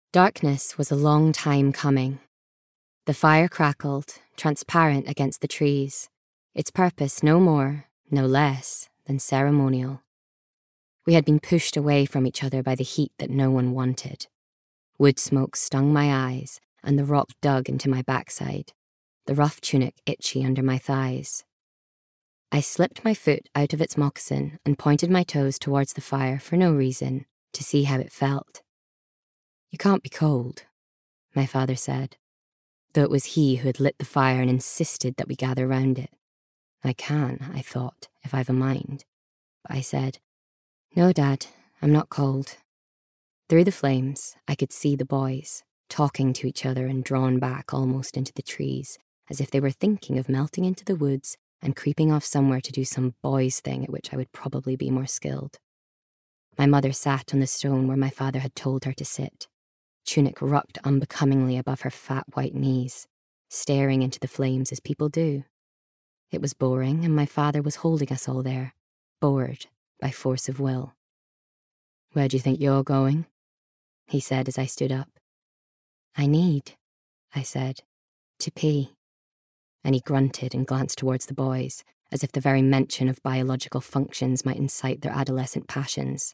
Darkness was a long time coming. The fire crackled, transparent against the trees, its purpose no more, no less than ceremonial. We had been pushed away from each other by the heat that no one wanted. Wood smoke stung my eyes, and the rock dug into my backside, the rough tunic itchy under my thighs. I slipped my foot out of its moccasin and pointed my toes towards the fire for no reason, to see how it felt. "You can't be cold," my father said, though it was he who had lit the fire and insisted that we gather round it. I can, I thought, if I've a mind. But I said, "No, Dad, I'm not cold." Through the flames, I could see the boys, talking to each other and drawn back almost into the trees, as if they were thinking of melting into the woods and creeping off somewhere to do some boys' thing at which I would probably be more skilled. My mother sat on the stone where my father had told her to sit. Tunic rucked unbecomingly above her fat white knees, staring into the flames as people do. It was boring, and my father was holding us all there, bored by force of will. "Where do you think you're going?" he said as I stood up. "I need," I said, "to pee." And he grunted and glanced towards the boys, as if the very mention of biological functions might incite their adolescent passions.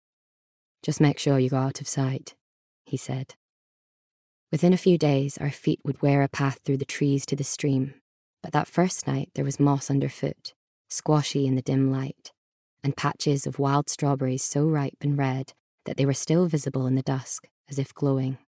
"Just make sure you go out of sight," he said. Within a few days, our feet would wear a path through the trees to the stream, but that first night there was moss underfoot, squashy in the dim light, and patches of wild strawberries so ripe and red that they were still visible in the dusk, as if glowing.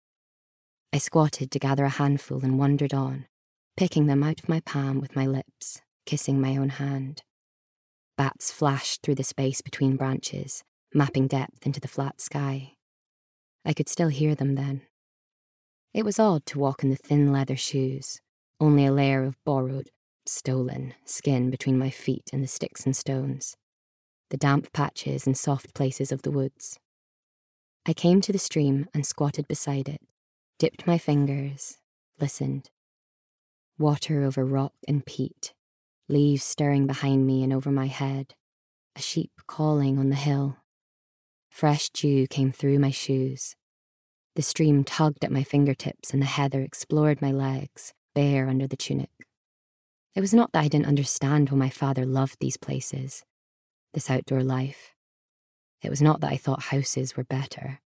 I squatted to gather a handful and wandered on, picking them out of my palm with my lips, kissing my own hand. Bats flashed through the space between branches, mapping depth into the flat sky. I could still hear them then. It was odd to walk in the thin leather shoes, only a layer of borrowed, stolen skin between my feet and the sticks and stones, the damp patches and soft places of the woods. I came to the stream and squatted beside it, dipped my fingers, listened. Water over rock and peat, leaves stirring behind me and over my head, a sheep calling on the hill. Fresh dew came through my shoes. The stream tugged at my fingertips and the heather explored my legs, bare under the tunic. It was not that I didn't understand why my father loved these places, this outdoor life. It was not that I thought houses were better.